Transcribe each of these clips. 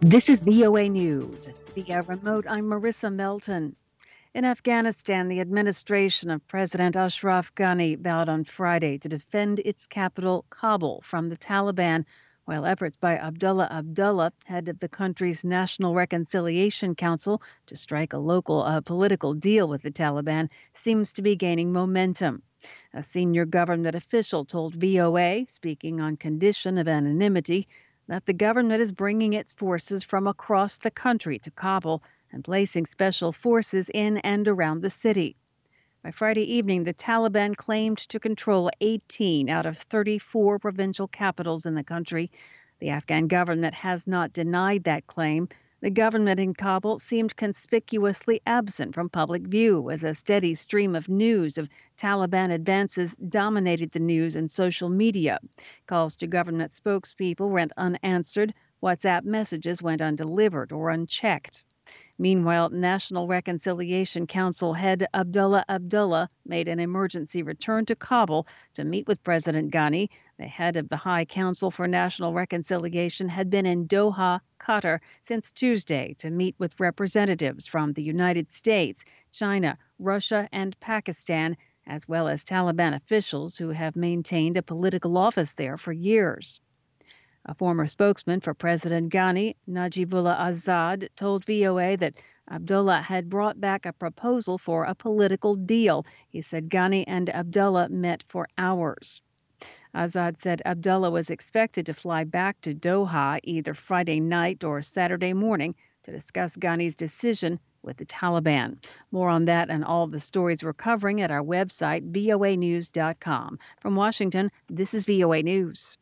This is VOA News. Via remote, I'm Marissa Melton. In Afghanistan, the administration of President Ashraf Ghani vowed on Friday to defend its capital, Kabul, from the Taliban, while efforts by Abdullah Abdullah, head of the country's National Reconciliation Council, to strike a local political deal with the Taliban seems to be gaining momentum. A senior government official told VOA, speaking on condition of anonymity, that the government is bringing its forces from across the country to Kabul and placing special forces in and around the city. By Friday evening, the Taliban claimed to control 18 out of 34 provincial capitals in the country. The Afghan government has not denied that claim. The government in Kabul seemed conspicuously absent from public view as a steady stream of news of Taliban advances dominated the news and social media. Calls to government spokespeople went unanswered. WhatsApp messages went undelivered or unchecked. Meanwhile, National Reconciliation Council head Abdullah Abdullah made an emergency return to Kabul to meet with President Ghani. The head of the High Council for National Reconciliation had been in Doha, Qatar, since Tuesday to meet with representatives from the United States, China, Russia, and Pakistan, as well as Taliban officials who have maintained a political office there for years. A former spokesman for President Ghani, Najibullah Azad, told VOA that Abdullah had brought back a proposal for a political deal. He said Ghani and Abdullah met for hours. Azad said Abdullah was expected to fly back to Doha either Friday night or Saturday morning to discuss Ghani's decision with the Taliban. More on that and all the stories we're covering at our website, voanews.com. From Washington, this is VOA News.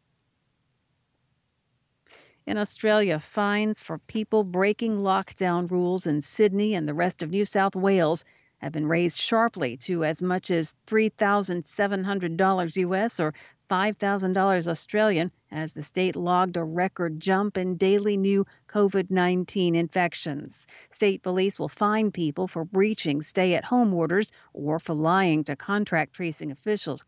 In Australia, fines for people breaking lockdown rules in Sydney and the rest of New South Wales have been raised sharply to as much as $3,700 US or $5,000 Australian as the state logged a record jump in daily new COVID-19 infections. State police will fine people for breaching stay-at-home orders or for lying to contact tracing officials.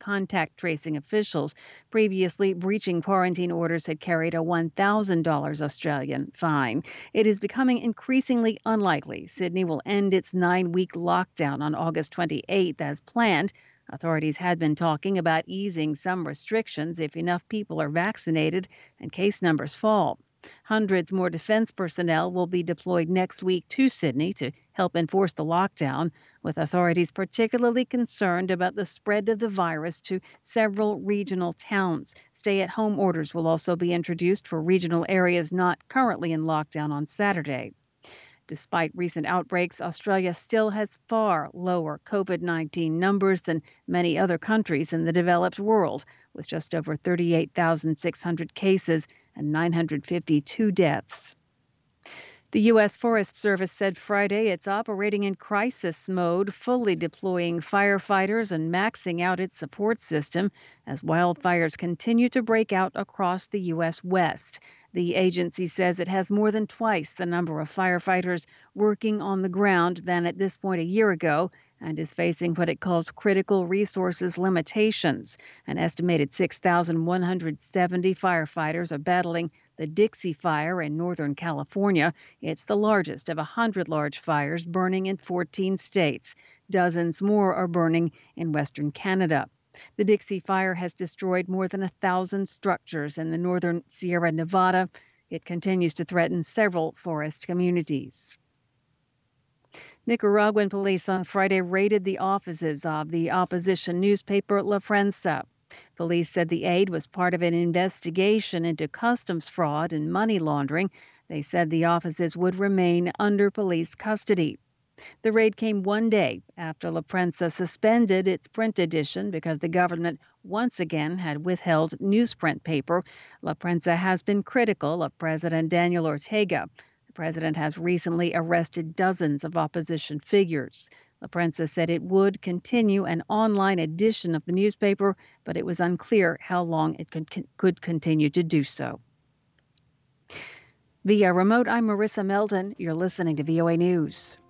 Previously, breaching quarantine orders had carried a $1,000 Australian fine. It is becoming increasingly unlikely Sydney will end its 9-week lockdown on August 28th as planned. Authorities had been talking about easing some restrictions if enough people are vaccinated and case numbers fall. Hundreds more defense personnel will be deployed next week to Sydney to help enforce the lockdown, with authorities particularly concerned about the spread of the virus to several regional towns. Stay-at-home orders will also be introduced for regional areas not currently in lockdown on Saturday. Despite recent outbreaks, Australia still has far lower COVID-19 numbers than many other countries in the developed world, with just over 38,600 cases and 952 deaths. The U.S. Forest Service said Friday it's operating in crisis mode, fully deploying firefighters and maxing out its support system as wildfires continue to break out across the U.S. West. The agency says it has more than twice the number of firefighters working on the ground than at this point a year ago and is facing what it calls critical resources limitations. An estimated 6,170 firefighters are battling the Dixie Fire in Northern California. It's the largest of 100 large fires burning in 14 states. Dozens more are burning in Western Canada. The Dixie Fire has destroyed more than 1,000 structures in the northern Sierra Nevada. It continues to threaten several forest communities. Nicaraguan police on Friday raided the offices of the opposition newspaper La Prensa. Police said the aid was part of an investigation into customs fraud and money laundering. They said the offices would remain under police custody. The raid came one day after La Prensa suspended its print edition because the government once again had withheld newsprint paper. La Prensa has been critical of President Daniel Ortega. The president has recently arrested dozens of opposition figures. La Prensa said it would continue an online edition of the newspaper, but it was unclear how long it could continue to do so. Via remote, I'm Marissa Melton. You're listening to VOA News.